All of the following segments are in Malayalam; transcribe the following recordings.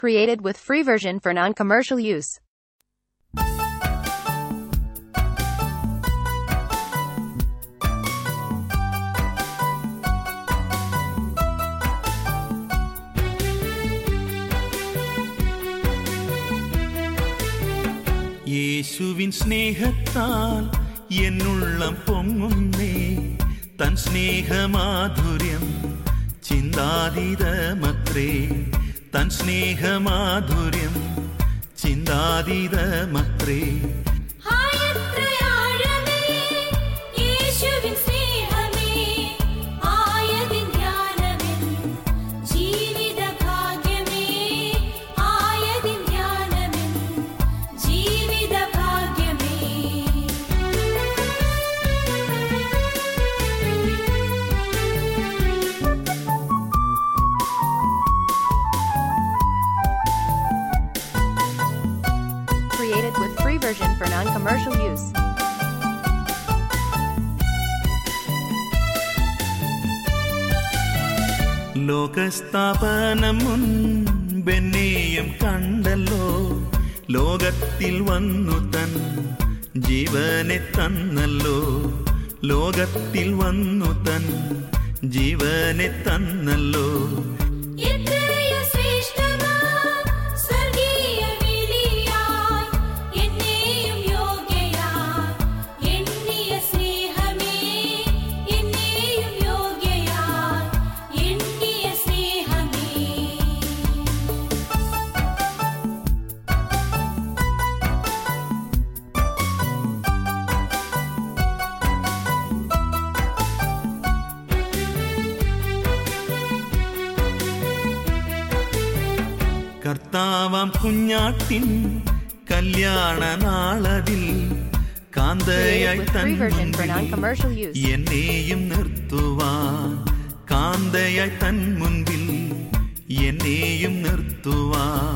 Created with free version for non-commercial use. യേശുവിൻ സ്നേഹത്താൽ എന്നുള്ളം പൊങ്ങുന്നേ, തൻ സ്നേഹമാധുര്യം ചിന്താതീതമത്രേ, തൻ സ്നേഹമാധുര്യം ചിന്താതീതമത്രേ. Created with free version for non-commercial use. ലോകസ്ഥാപനം മുൻപെന്നെയും കണ്ടല്ലോ, ലോകത്തിൽ വന്നു തൻ ജീവനെ തന്നല്ലോ, ലോകത്തിൽ വന്നു തൻ ജീവനെ തന്നല്ലോ. കർത്താവാം കുഞ്ഞാട്ടിൻ കല്യാണ നാളതിൽ കാന്തയായി തൻ എന്നെയും നിർത്തുവാൻ, കാന്തയായി തൻ മുൻപിൽ എന്നെയും നിർത്തുവാൻ.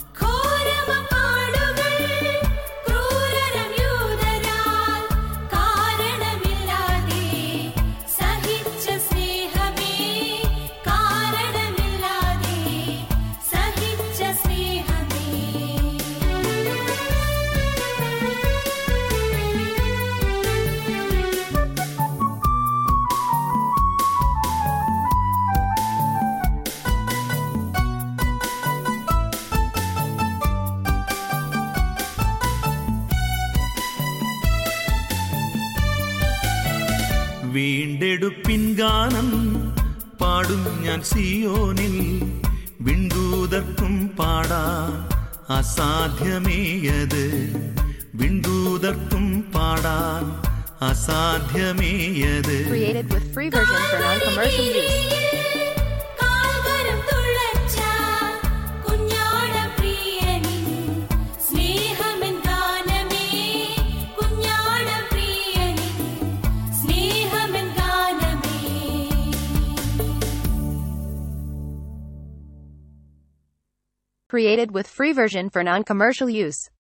വീണ്ടെടുപ്പിൻ ഗാനം പാടും ഞാൻ സിയോനിൽ, വിൺദൂതർക്കും പാടാൻ അസാധ്യമേയത്, വിൺദൂതർക്കും പാടാൻ അസാധ്യമേയത്. Created with free version for non-commercial use. Created with free version for non-commercial use.